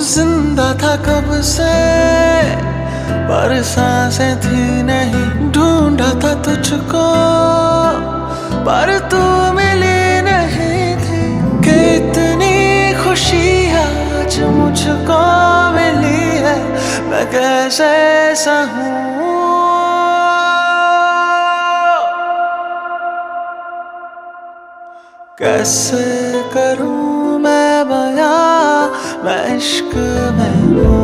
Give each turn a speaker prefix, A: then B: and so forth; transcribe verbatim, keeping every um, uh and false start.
A: जिंदा था कब से पर सांसें थी नहीं, ढूंढा था तुझको पर तू मिली नहीं थी। कि इतनी खुशी आज मुझको मिली है, मैं कैसे सहूं, कैसे करूं मैं बयां, मैं इश्क में हूँ।